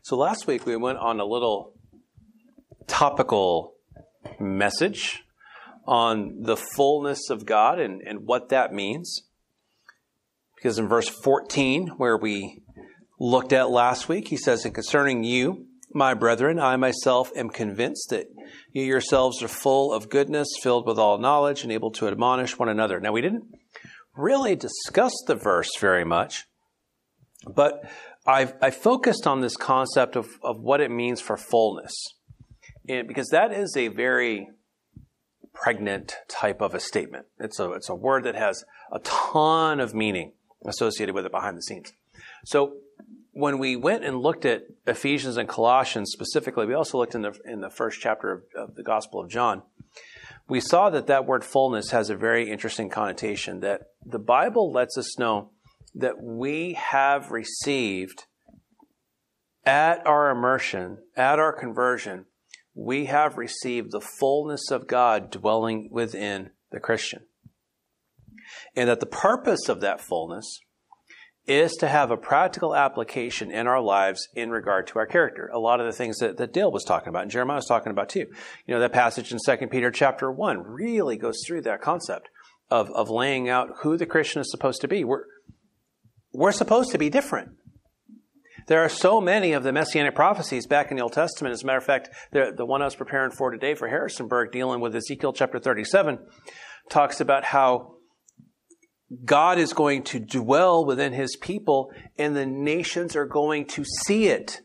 So last week we went on a little topical message on the fullness of God and what that means. Because in verse 14, where we looked at last week, he says, "And concerning you, my brethren, I myself am convinced that you yourselves are full of goodness, filled with all knowledge, and able to admonish one another." Now, we didn't really discuss the verse very much, but I focused on this concept of what it means for fullness, because that is a very pregnant type of a statement. It's a word that has a ton of meaning associated with it behind the scenes. So when we went and looked at Ephesians and Colossians specifically, we also looked in the first chapter of the Gospel of John. We saw that word fullness has a very interesting connotation, that the Bible lets us know that we have received at our immersion, at our conversion, we have received the fullness of God dwelling within the Christian. And that the purpose of that fullness is to have a practical application in our lives in regard to our character. A lot of the things that Dale was talking about and Jeremiah was talking about too. You know, that passage in 2 Peter chapter 1 really goes through that concept of laying out who the Christian is supposed to be. We're supposed to be different. There are so many of the Messianic prophecies back in the Old Testament. As a matter of fact, the one I was preparing for today for Harrisonburg, dealing with Ezekiel chapter 37, talks about how God is going to dwell within his people and the nations are going to see it.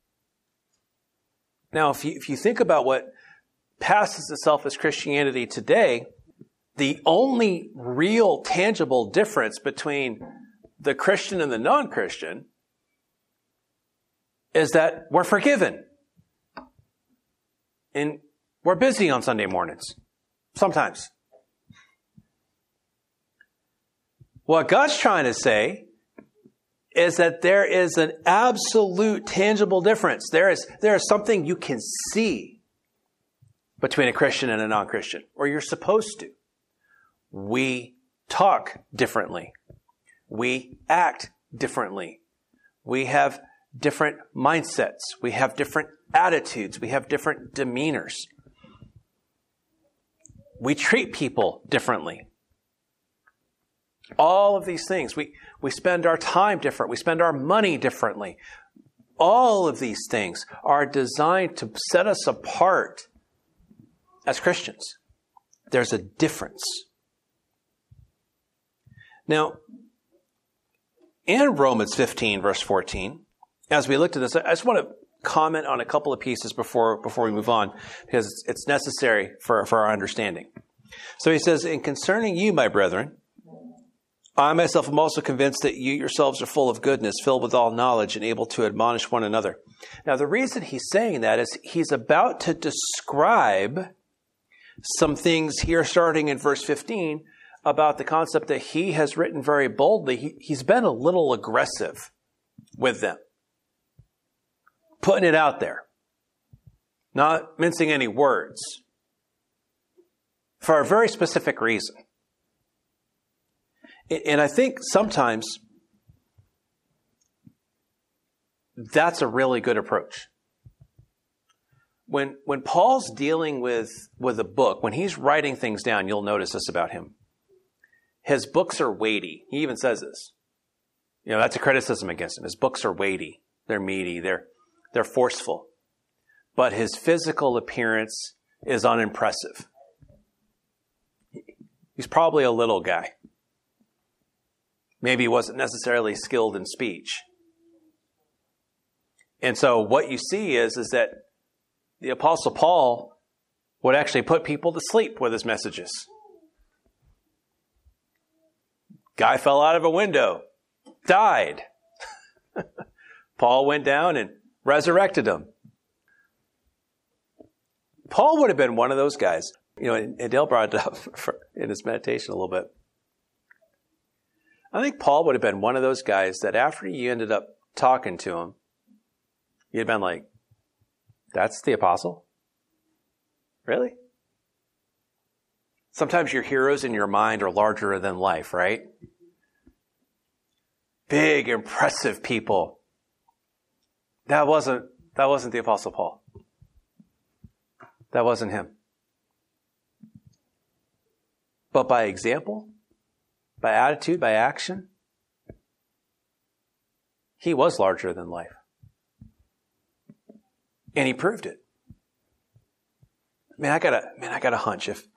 Now, if you think about what passes itself as Christianity today, the only real tangible difference between the Christian and the non-Christian is that we're forgiven. And we're busy on Sunday mornings. Sometimes. What God's trying to say is that there is an absolute tangible difference. There is something you can see between a Christian and a non-Christian, or you're supposed to. We talk differently. We act differently. We have different mindsets. We have different attitudes. We have different demeanors. We treat people differently. All of these things. We spend our time different. We spend our money differently. All of these things are designed to set us apart as Christians. There's a difference. Now, in Romans 15, verse 14, as we looked at this, I just want to comment on a couple of pieces before we move on, because it's necessary for our understanding. So he says, "And concerning you, my brethren, I myself am also convinced that you yourselves are full of goodness, filled with all knowledge, and able to admonish one another." Now, the reason he's saying that is he's about to describe some things here starting in verse 15 about the concept that he has written very boldly. He's been a little aggressive with them. Putting it out there. Not mincing any words. For a very specific reason. And I think sometimes that's a really good approach. When Paul's dealing with a book, when he's writing things down, you'll notice this about him. His books are weighty. He even says this. You know, that's a criticism against him. His books are weighty. They're meaty. They're forceful. But his physical appearance is unimpressive. He's probably a little guy. Maybe he wasn't necessarily skilled in speech. And so what you see is that the Apostle Paul would actually put people to sleep with his messages. Guy fell out of a window, died. Paul went down and resurrected him. Paul would have been one of those guys. You know, and Dale brought it up in his meditation a little bit. I think Paul would have been one of those guys that after you ended up talking to him, you'd have been like, "That's the apostle? Really?" Sometimes your heroes in your mind are larger than life, right? Big, impressive people. That wasn't That wasn't the Apostle Paul. That wasn't him. But by example, by attitude, by action, he was larger than life. And he proved it. I got a hunch. If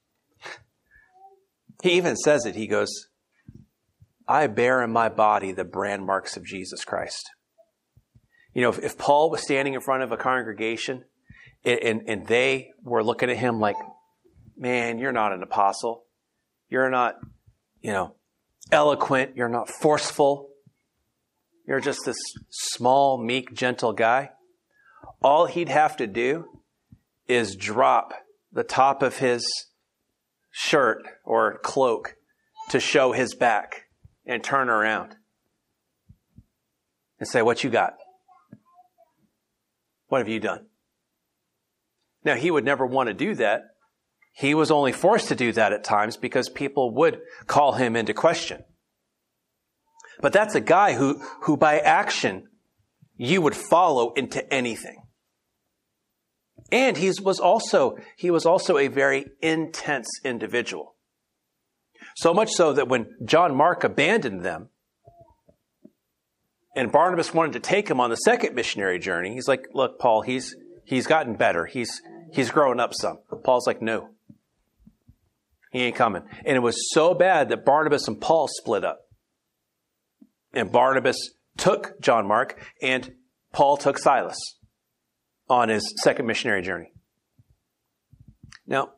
he even says it, he goes, I bear in my body the brand marks of Jesus Christ. If Paul was standing in front of a congregation and they were looking at him like, man, you're not an apostle. You're not, eloquent. You're not forceful. You're just this small, meek, gentle guy. All he'd have to do is drop the top of his shirt or cloak to show his back and turn around and say, what you got? What have you done? Now, he would never want to do that. He was only forced to do that at times because people would call him into question. But that's a guy who by action, you would follow into anything. And he was also a very intense individual. So much so that when John Mark abandoned them and Barnabas wanted to take him on the second missionary journey, he's like, look, Paul, he's gotten better. He's grown up some. Paul's like, no, he ain't coming. And it was so bad that Barnabas and Paul split up. And Barnabas took John Mark and Paul took Silas on his second missionary journey. Now,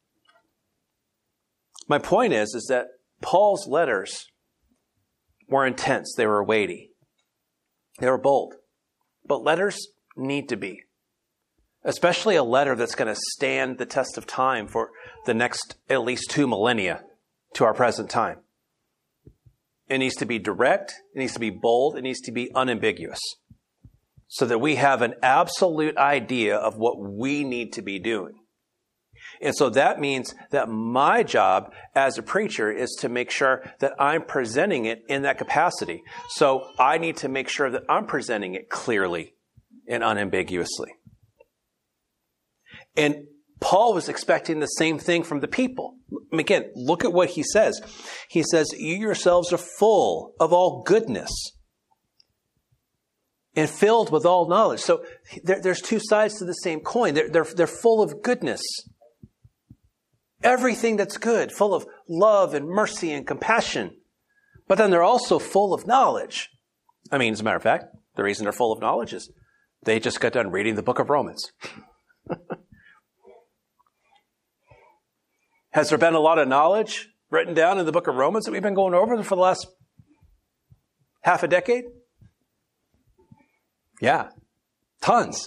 my point is that Paul's letters were intense. They were weighty. They were bold. But letters need to be. Especially a letter that's going to stand the test of time for the next at least 2 millennia to our present time. It needs to be direct. It needs to be bold. It needs to be unambiguous. So that we have an absolute idea of what we need to be doing. And so that means that my job as a preacher is to make sure that I'm presenting it in that capacity. So I need to make sure that I'm presenting it clearly and unambiguously. And Paul was expecting the same thing from the people. Again, look at what he says. He says, you yourselves are full of all goodness and filled with all knowledge. So there's two sides to the same coin. They're full of goodness. Everything that's good, full of love and mercy and compassion. But then they're also full of knowledge. As a matter of fact, the reason they're full of knowledge is they just got done reading the book of Romans. Has there been a lot of knowledge written down in the book of Romans that we've been going over for the last half a decade? Yeah, tons.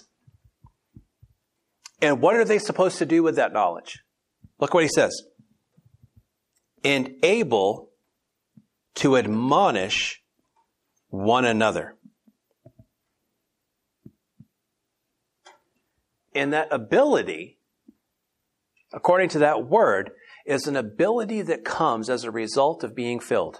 And what are they supposed to do with that knowledge? Look what he says. And able to admonish one another. And that ability, according to that word, is an ability that comes as a result of being filled.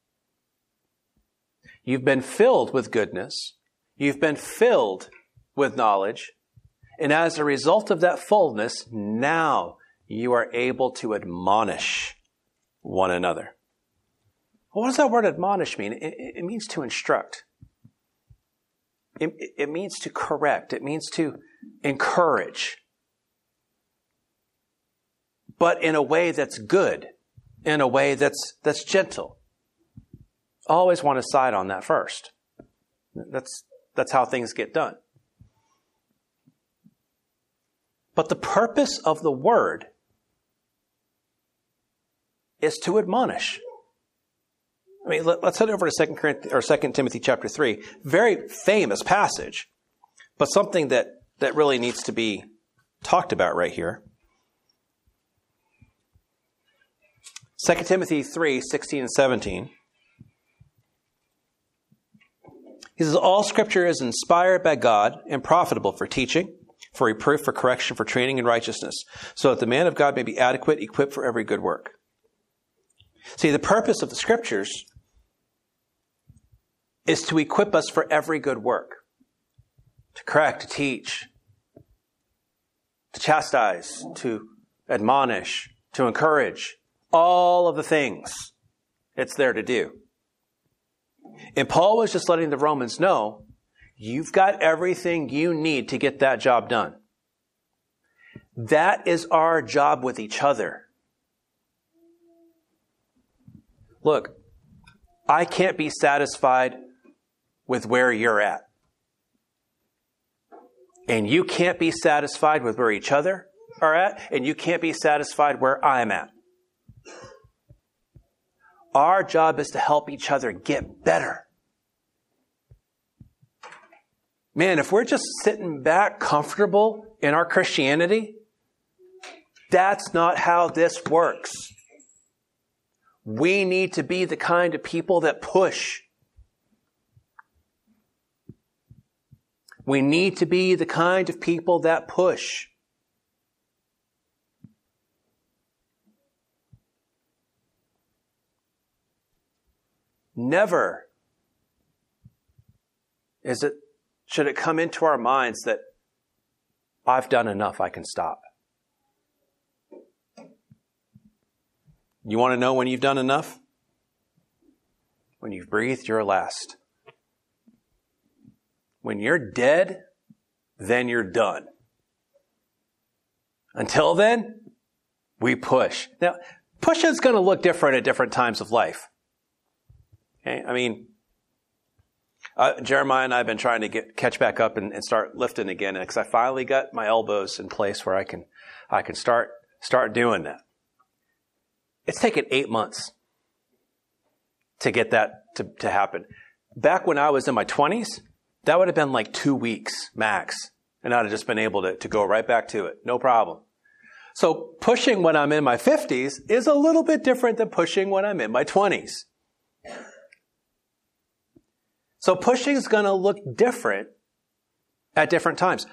You've been filled with goodness. You've been filled with knowledge. And as a result of that fullness, now you are able to admonish one another. Well, what does that word admonish mean? It means to instruct. It means to correct. It means to encourage. But in a way that's good. In a way that's gentle. I always want to side on that first. That's how things get done. But the purpose of the word is to admonish. Let's head over to 2 Timothy chapter 3. Very famous passage, but something that really needs to be talked about right here. 2 Timothy 3, 16 and 17. He says, all scripture is inspired by God and profitable for teaching, for reproof, for correction, for training in righteousness, so that the man of God may be adequate, equipped for every good work. See, the purpose of the scriptures is to equip us for every good work. To correct, to teach, to chastise, to admonish, to encourage. All of the things it's there to do. And Paul was just letting the Romans know, you've got everything you need to get that job done. That is our job with each other. Look, I can't be satisfied with where you're at. And you can't be satisfied with where each other are at, and you can't be satisfied where I'm at. Our job is to help each other get better. Man, if we're just sitting back comfortable in our Christianity, that's not how this works. We need to be the kind of people that push. We need to be the kind of people that push. Never should it come into our minds that I've done enough, I can stop. You want to know when you've done enough? When you've breathed your last. When you're dead, then you're done. Until then, we push. Now, pushing is going to look different at different times of life. Okay? I mean, Jeremiah and I have been trying to catch back up and start lifting again, because I finally got my elbows in place where I can start doing that. It's taken 8 months to get that to happen. Back when I was in my 20s, that would have been like 2 weeks max, and I'd have just been able to go right back to it, no problem. So pushing when I'm in my 50s is a little bit different than pushing when I'm in my 20s. So pushing is going to look different at different times.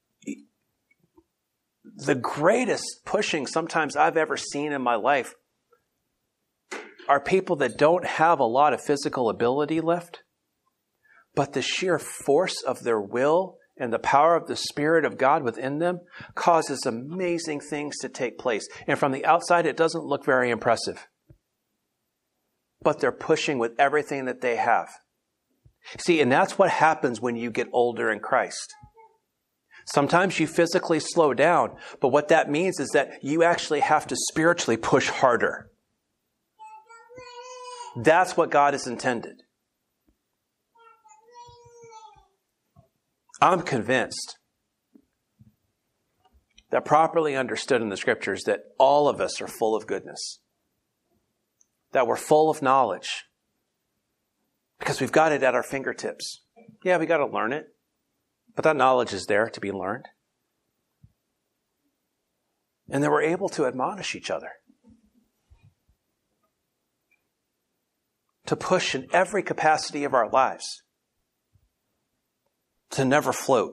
The greatest pushing sometimes I've ever seen in my life are people that don't have a lot of physical ability left, but the sheer force of their will and the power of the Spirit of God within them causes amazing things to take place. And from the outside, it doesn't look very impressive. But they're pushing with everything that they have. See, and that's what happens when you get older in Christ. Sometimes you physically slow down, but what that means is that you actually have to spiritually push harder. That's what God has intended. I'm convinced that properly understood in the Scriptures that all of us are full of goodness. That we're full of knowledge. Because we've got it at our fingertips. Yeah, we got to learn it. But that knowledge is there to be learned. And that we're able to admonish each other. To push in every capacity of our lives. To never float.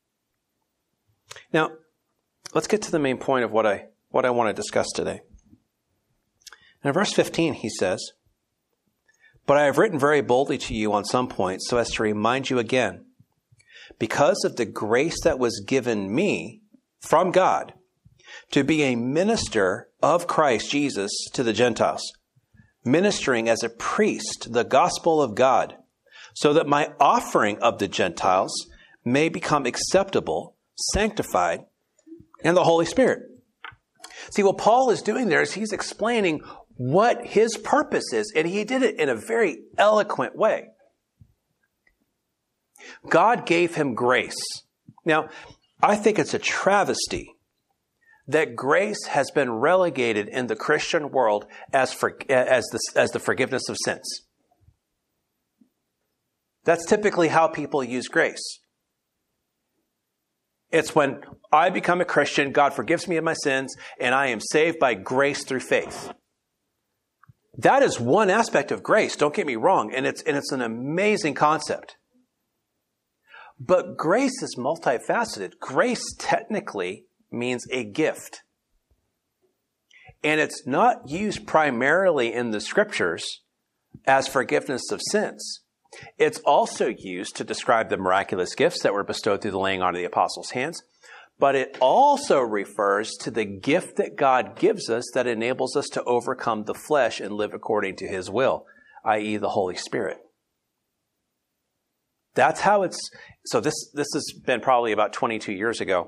Now, let's get to the main point of what I want to discuss today. In verse 15, he says, "But I have written very boldly to you on some points so as to remind you again, because of the grace that was given me from God to be a minister of Christ Jesus to the Gentiles, ministering as a priest the gospel of God, so that my offering of the Gentiles may become acceptable, sanctified, and the Holy Spirit." See, what Paul is doing there is he's explaining what his purpose is, and he did it in a very eloquent way. God gave him grace. Now, I think it's a travesty that grace has been relegated in the Christian world as the forgiveness of sins. That's typically how people use grace. It's when I become a Christian, God forgives me of my sins, and I am saved by grace through faith. That is one aspect of grace, don't get me wrong, and it's an amazing concept. But grace is multifaceted. Grace technically means a gift. And it's not used primarily in the Scriptures as forgiveness of sins. It's also used to describe the miraculous gifts that were bestowed through the laying on of the apostles' hands. But it also refers to the gift that God gives us that enables us to overcome the flesh and live according to his will, i.e. the Holy Spirit. That's how it's... So this has been probably about 22 years ago.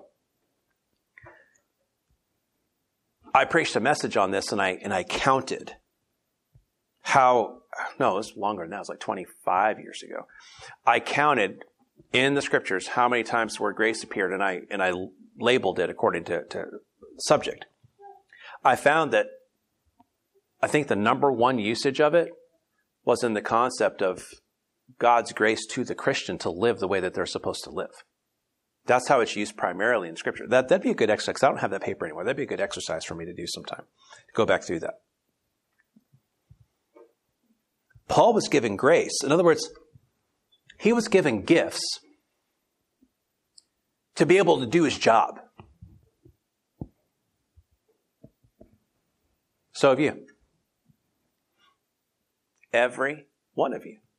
I preached a message on this and I counted how... No, it was longer than that. It was like 25 years ago. I counted in the scriptures how many times the word grace appeared, and I labeled it according to subject. I found that I think the number one usage of it was in the concept of God's grace to the Christian to live the way that they're supposed to live. That's how it's used primarily in Scripture. That'd be a good exercise. I don't have that paper anymore. That'd be a good exercise for me to do sometime. Go back through that. Paul was given grace. In other words, he was given gifts to be able to do his job. So have you. Every one of you.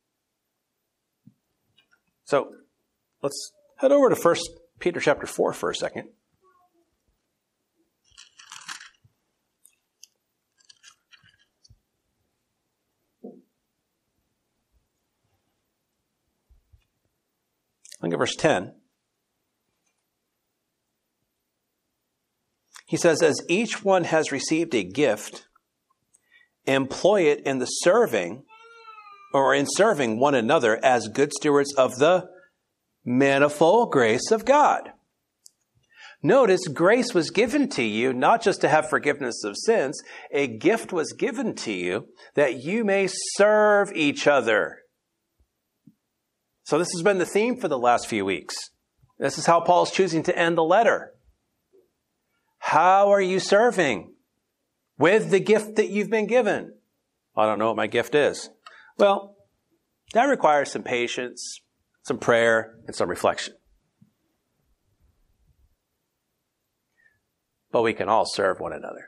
So let's head over to 1 Peter chapter 4 for a second. Look at verse 10. He says, as each one has received a gift, employ it in the serving, or in serving one another as good stewards of the manifold grace of God. Notice grace was given to you not just to have forgiveness of sins. A gift was given to you that you may serve each other. So this has been the theme for the last few weeks. This is how Paul's choosing to end the letter. How are you serving with the gift that you've been given? I don't know what my gift is. Well, that requires some patience, some prayer, and some reflection. But we can all serve one another.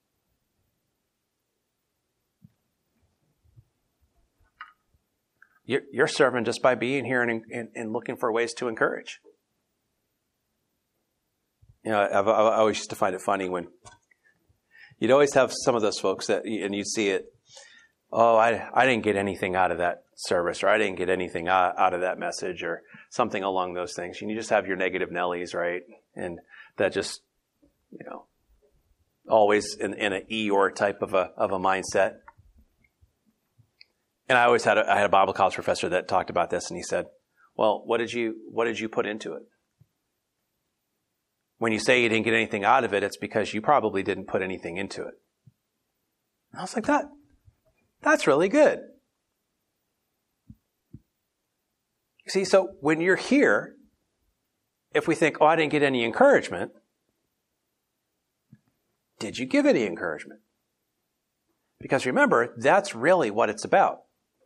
You're serving just by being here and looking for ways to encourage. You know, I always used to find it funny when you'd always have some of those folks that, and you'd see it, oh, I didn't get anything out of that service, or I didn't get anything out of that message, or something along those things. And you just have your negative Nellies, right? And that just, you know, always in an Eeyore type of a mindset. And I had a Bible college professor that talked about this, and he said, well, what did you put into it? When you say you didn't get anything out of it, it's because you probably didn't put anything into it. And I was like, that's really good. You see, so when you're here, if we think, oh, I didn't get any encouragement, did you give any encouragement? Because remember, that's really what it's about.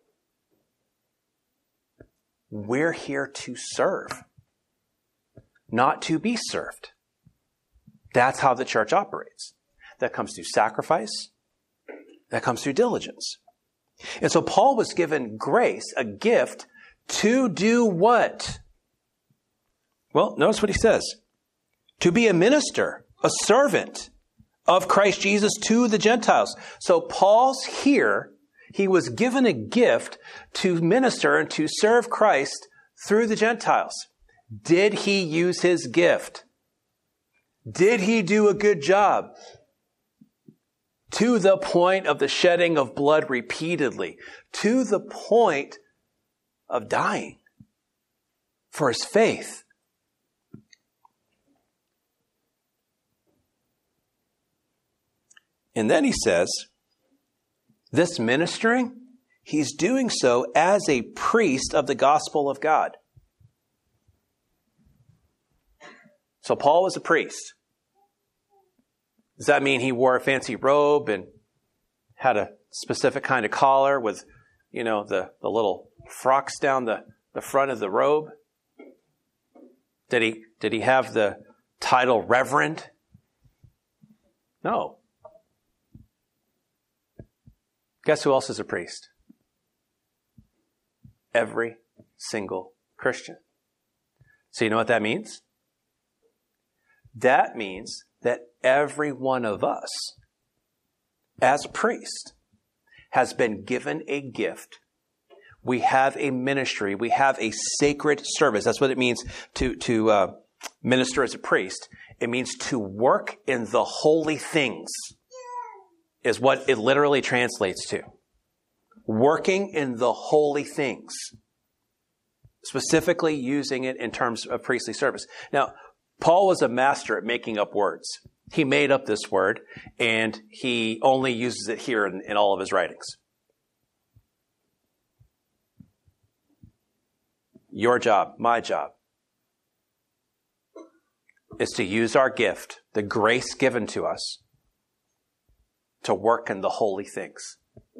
We're here to serve, not to be served. That's how the church operates. That comes through sacrifice. That comes through diligence. And so Paul was given grace, a gift, to do what? Well, notice what he says. To be a minister, a servant of Christ Jesus to the Gentiles. So Paul's here. He was given a gift to minister and to serve Christ through the Gentiles. Did he use his gift? Did he do a good job? To the point of the shedding of blood repeatedly. To the point of dying for his faith. And then he says, this ministering, he's doing so as a priest of the gospel of God. So Paul was a priest. Does that mean he wore a fancy robe and had a specific kind of collar with, you know, the little frocks down the front of the robe? Did he have the title reverend? No. Guess who else is a priest? every single Christian. So you know what that means? That means that every one of us, as a priest, has been given a gift. We have a ministry. We have a sacred service. That's what it means to minister as a priest. It means to work in the holy things, is what it literally translates to. Working in the holy things. Specifically using it in terms of priestly service. Now, Paul was a master at making up words. He made up this word, and he only uses it here in all of his writings. Your job, my job, is to use our gift, the grace given to us, to work in the holy things.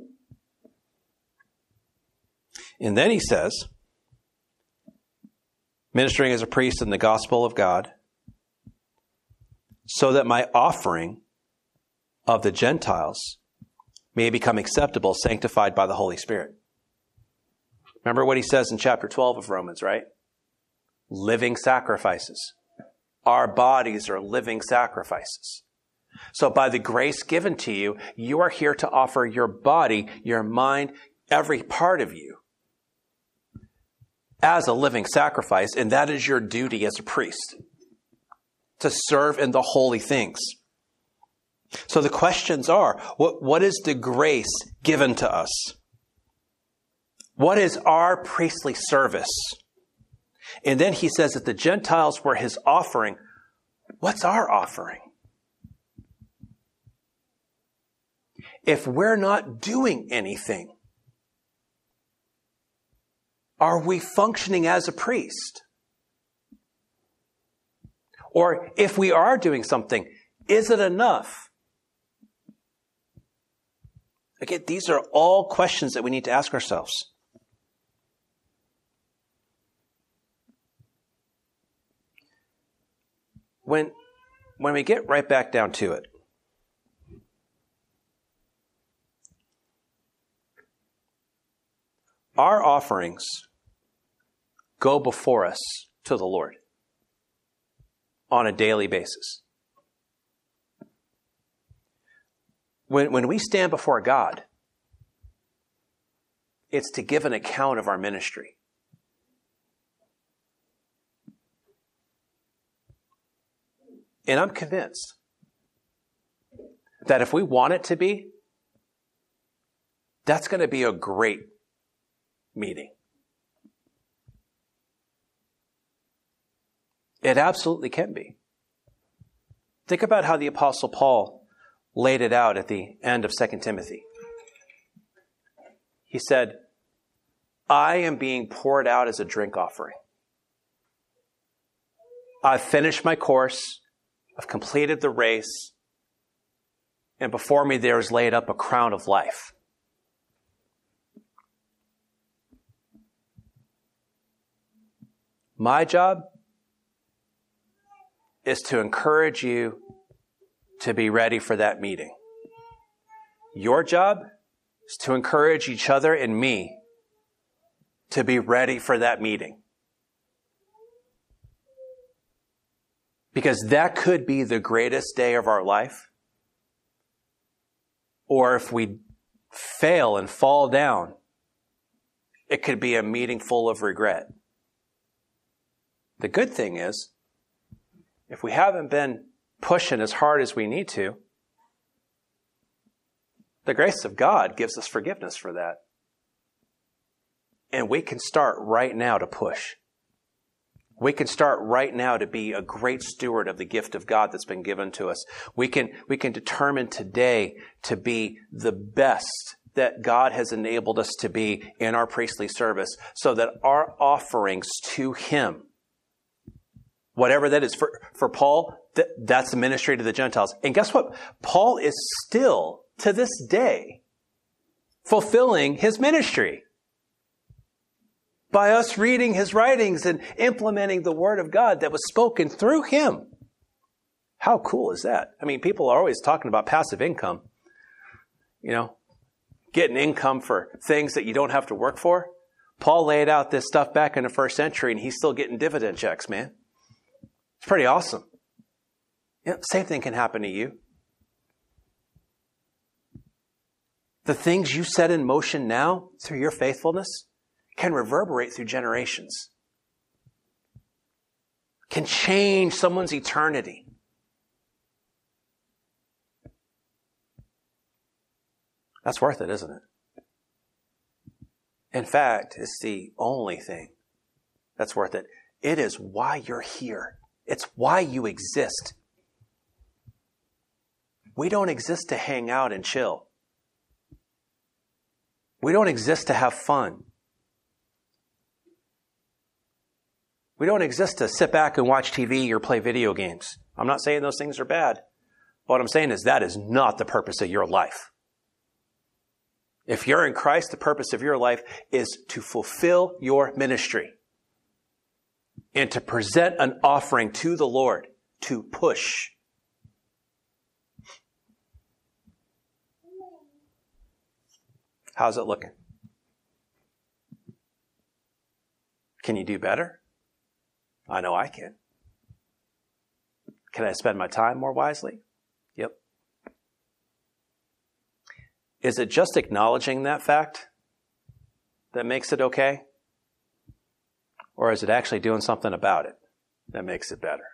And then he says, ministering as a priest in the gospel of God, so that my offering of the Gentiles may become acceptable, sanctified by the Holy Spirit. Remember what he says in chapter 12 of Romans, right? Living sacrifices. Our bodies are living sacrifices. So by the grace given to you, you are here to offer your body, your mind, every part of you as a living sacrifice, and that is your duty as a priest, to serve in the holy things. So the questions are, what is the grace given to us? What is our priestly service? And then he says that the Gentiles were his offering. What's our offering? If we're not doing anything, are we functioning as a priest? Or if we are doing something, is it enough? Again, these are all questions that we need to ask ourselves. When we get right back down to it, our offerings go before us to the Lord on a daily basis. When we stand before God, it's to give an account of our ministry. And I'm convinced that if we want it to be, that's going to be a great meeting. It absolutely can be. Think about how the Apostle Paul laid it out at the end of 2 Timothy. He said, I am being poured out as a drink offering. I've finished my course. I've completed the race. And before me there is laid up a crown of life. My job is to encourage you to be ready for that meeting. Your job is to encourage each other and me to be ready for that meeting. Because that could be the greatest day of our life. Or if we fail and fall down, it could be a meeting full of regret. The good thing is, if we haven't been pushing as hard as we need to, the grace of God gives us forgiveness for that. And we can start right now to push. We can start right now to be a great steward of the gift of God that's been given to us. We can determine today to be the best that God has enabled us to be in our priestly service, so that our offerings to Him, whatever that is, for Paul, that's the ministry to the Gentiles. And guess what? Paul is still, to this day, fulfilling his ministry. By us reading his writings and implementing the Word of God that was spoken through him. How cool is that? I mean, people are always talking about passive income. You know, getting income for things that you don't have to work for. Paul laid out this stuff back in the first century, and he's still getting dividend checks, man. It's pretty awesome. Same thing can happen to you. The things you set in motion now through your faithfulness can reverberate through generations. Can change someone's eternity. That's worth it, isn't it? In fact, it's the only thing that's worth it. It is why you're here. It's why you exist. We don't exist to hang out and chill. We don't exist to have fun. We don't exist to sit back and watch TV or play video games. I'm not saying those things are bad. What I'm saying is that is not the purpose of your life. If you're in Christ, the purpose of your life is to fulfill your ministry and to present an offering to the Lord, to push. How's it looking? Can you do better? I know I can. Can I spend my time more wisely? Yep. Is it just acknowledging that fact that makes it okay? Or is it actually doing something about it that makes it better?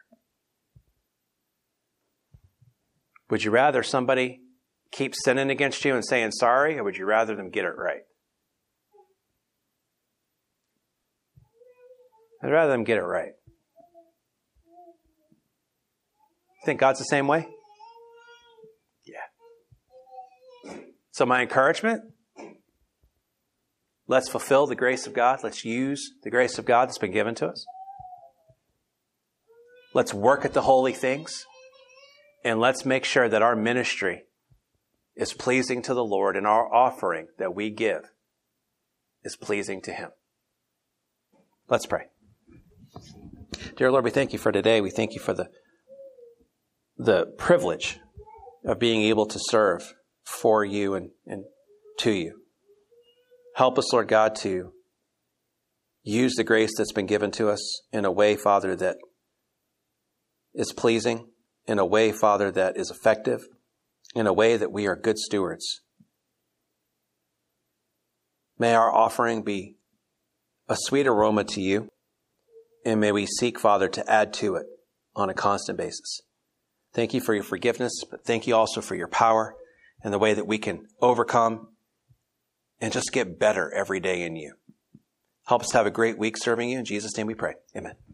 Would you rather somebody keep sinning against you and saying sorry, or would you rather them get it right? I'd rather them get it right. Think God's the same way? Yeah. So my encouragement, let's fulfill the grace of God. Let's use the grace of God that's been given to us. Let's work at the holy things. And let's make sure that our ministry is pleasing to the Lord and our offering that we give is pleasing to Him. Let's pray. Dear Lord, we thank you for today. We thank you for the privilege of being able to serve for you and to you. Help us, Lord God, to use the grace that's been given to us in a way, Father, that is pleasing, in a way, Father, that is effective, in a way that we are good stewards. May our offering be a sweet aroma to you, and may we seek, Father, to add to it on a constant basis. Thank you for your forgiveness, but thank you also for your power and the way that we can overcome and just get better every day in you. Help us have a great week serving you. In Jesus' name we pray. Amen.